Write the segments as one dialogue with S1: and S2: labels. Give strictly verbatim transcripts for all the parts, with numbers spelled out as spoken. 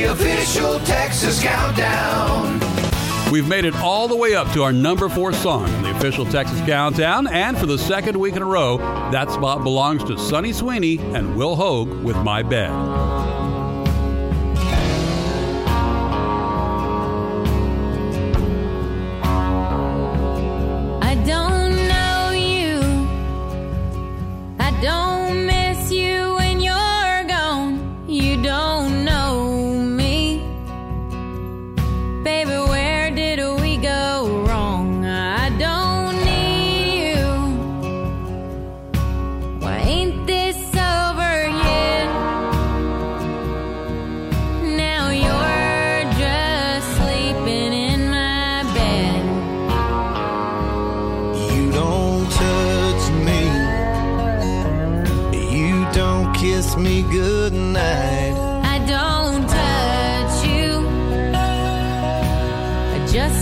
S1: official Texas Countdown.
S2: We've made it all the way up to our number four song in the official Texas Countdown, and for the second week in a row, that spot belongs to Sonny Sweeney and Will Hoge with My Bed.
S3: I don't know you, I don't miss you when you're gone, you don't know me, baby, where go wrong? I don't need you. Why ain't this over yet? Now you're just sleeping in my bed.
S4: You don't touch me. You don't kiss me goodnight.
S3: I don't touch you. I just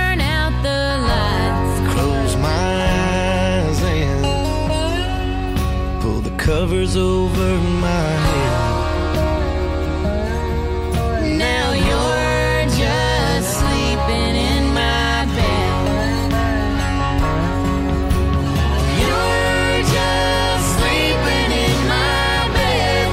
S4: covers over my head.
S3: Now you're just sleeping in my bed. You're just sleeping in my bed.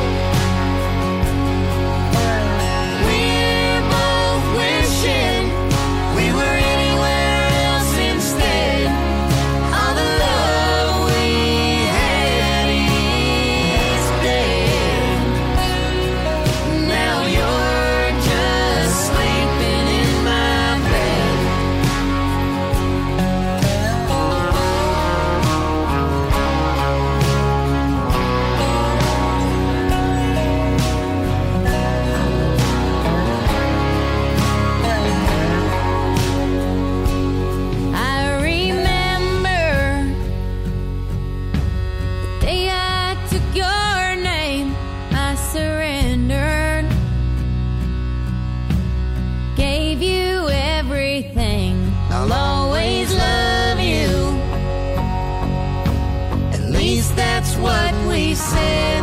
S3: We're both wishing we were anywhere else instead. All the love we had is dead. Now you're just sleeping in my bed. I remember the day I took your name. I surrendered, gave you everything. I'll always love you. At least that's what we said.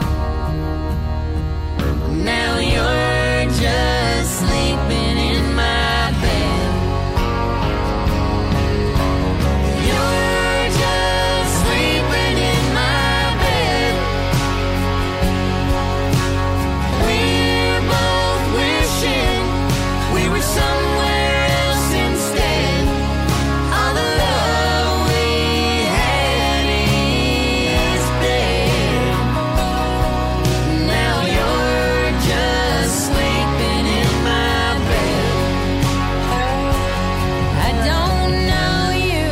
S3: Now you're just sleeping in my bed. You're just sleeping in my bed. We're both wishing we were somewhere else instead. All the love we had is dead. Now you're just sleeping in my bed. I don't know you,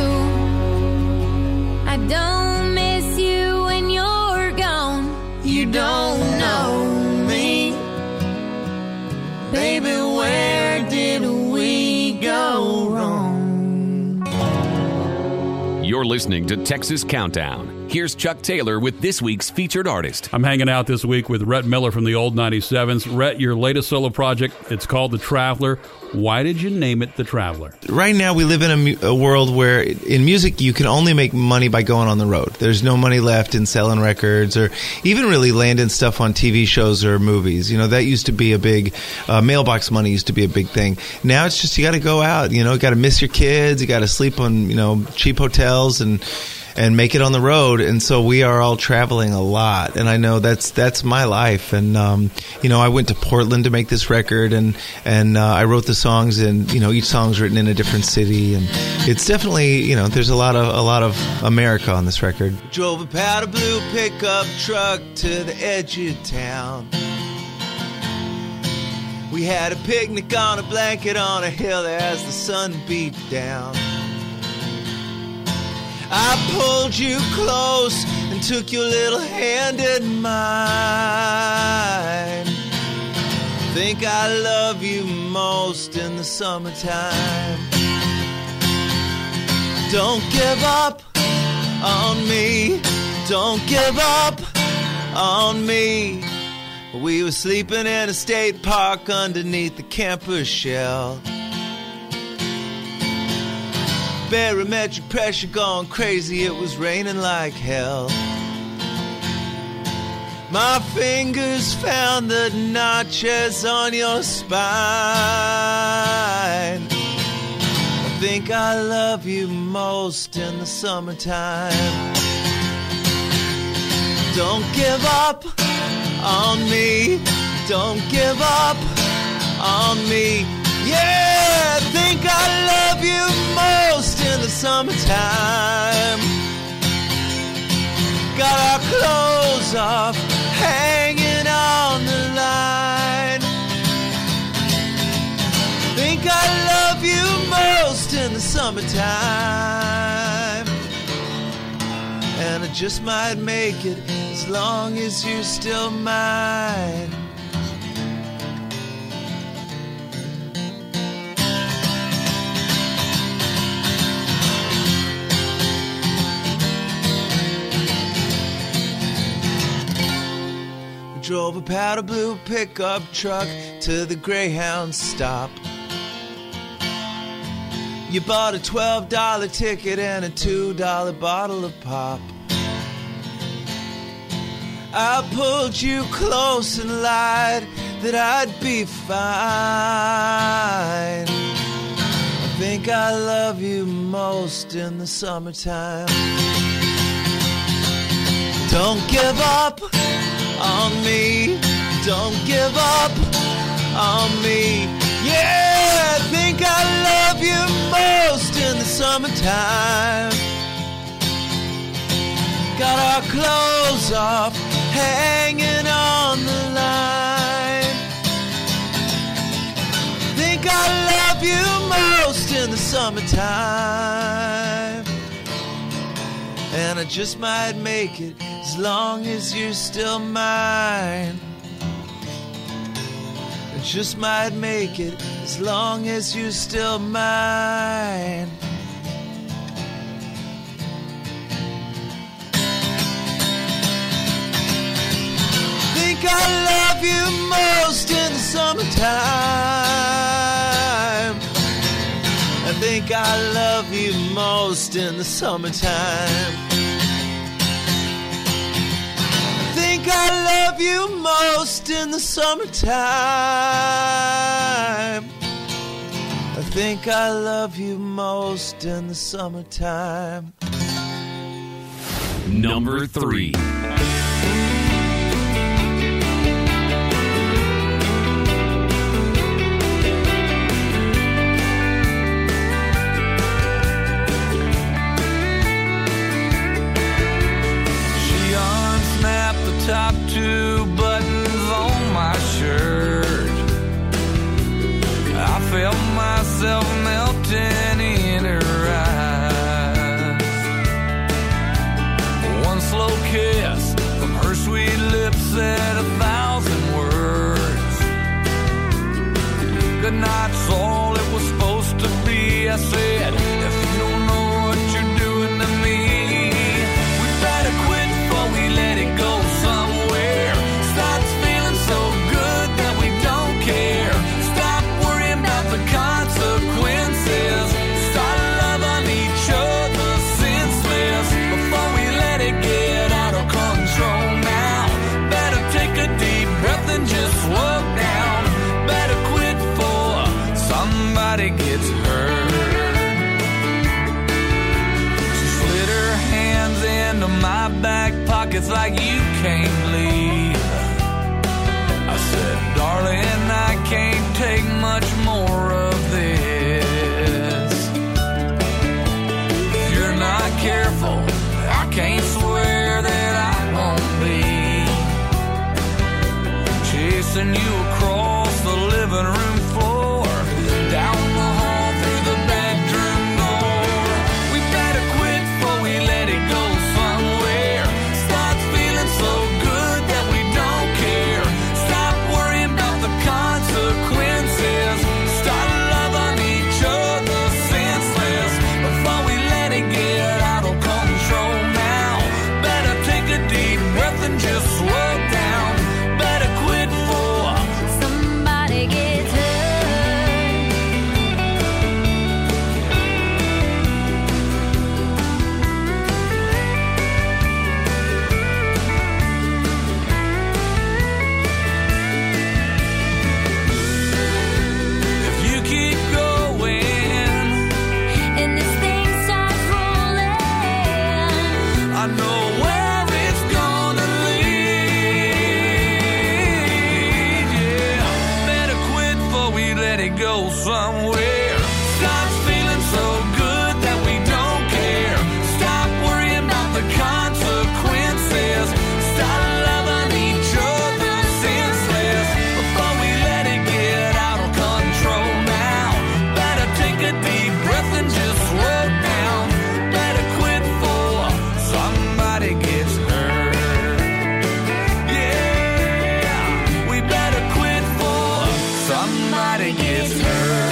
S3: I don't miss you when you're gone. You don't know me, baby, where did we go wrong?
S5: You're listening to Texas Countdown. Here's Chuck Taylor with this week's featured artist.
S2: I'm hanging out this week with Rhett Miller from the Old ninety-sevens. Rhett, your latest solo project, it's called The Traveler. Why did you name it The Traveler?
S4: Right now, we live in a, mu- a world where in music you can only make money by going on the road. There's no money left in selling records or even really landing stuff on T V shows or movies. You know, that used to be a big, uh, mailbox money used to be a big thing. Now it's just you got to go out, you know, you got to miss your kids, you got to sleep on, you know, cheap hotels and and make it on the road. And so we are all traveling a lot. And I know that's that's my life. And, um, you know, I went to Portland to make this record, and, and uh, I wrote the songs, and, you know, each song's written in a different city. And it's definitely, you know, there's a lot of a lot of America on this record. Drove a powder blue pickup truck to the edge of town. We had a picnic on a blanket on a hill as the sun beat down. I pulled you close and took your little hand in mine. Think I love you most in the summertime. Don't give up on me. Don't give up on me. We were sleeping in a state park underneath the camper shell. Barometric pressure going crazy, it was raining like hell. My fingers found the notches on your spine. I think I love you most in the summertime. Don't give up on me. Don't give up on me. Yeah, I think I love you most in the summertime. Got our clothes off, hanging on the line. Think I love you most in the summertime. And I just might make it as long as you're still mine. Drove a powder blue pickup truck to the Greyhound stop. You bought a twelve dollar ticket and a two dollar bottle of pop. I pulled you close and lied that I'd be fine. I think I love you most in the summertime. Don't give up on me, don't give up on me. Yeah, I think I love you most in the summertime. Got our clothes off, hanging on the line. Think I love you most in the summertime. And I just might make it as long as you're still mine. I just might make it as long as you're still mine. Think I love you most in the summertime. I think I love you most in the summertime. I think I love you most in the summertime. I think I love you most in the summertime.
S5: Number three.
S6: Top two buttons on my shirt. I felt myself melting in her eyes. One slow kiss from her sweet lips said a thousand words. Good night's all it was supposed to be. I said, if you don't know what you're doing to me, we better quit before we let it go. Gets hurt. She slid her hands into my back pockets like you can't leave. I said, darling, I can't take much more of this. If you're not careful, I can't swear that I won't be chasing you across the living room floor, down the hall through the bedroom door. We better quit before we let it go somewhere. Starts feeling so good that we don't care. Stop worrying about the consequences. Start loving each other senseless before we let it get out of control now. Better take a deep breath and just slow down. Better quit before
S3: somebody gets hurt.
S6: go somewhere. Stop feeling so good that we don't care. Stop worrying about the consequences. Stop loving each other senseless before we let it get out of control now. Better take a deep breath and just slow down. Better quit before somebody gets hurt. Yeah, we better quit before somebody gets hurt.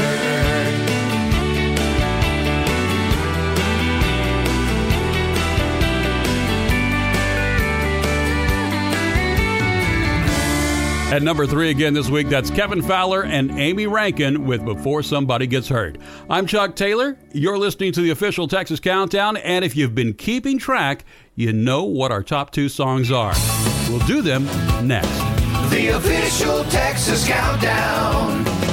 S2: At number three again this week, that's Kevin Fowler and Amy Rankin with Before Somebody Gets Hurt. I'm Chuck Taylor. You're listening to the official Texas Countdown, and if you've been keeping track, you know what our top two songs are. We'll do them next.
S1: The official Texas Countdown.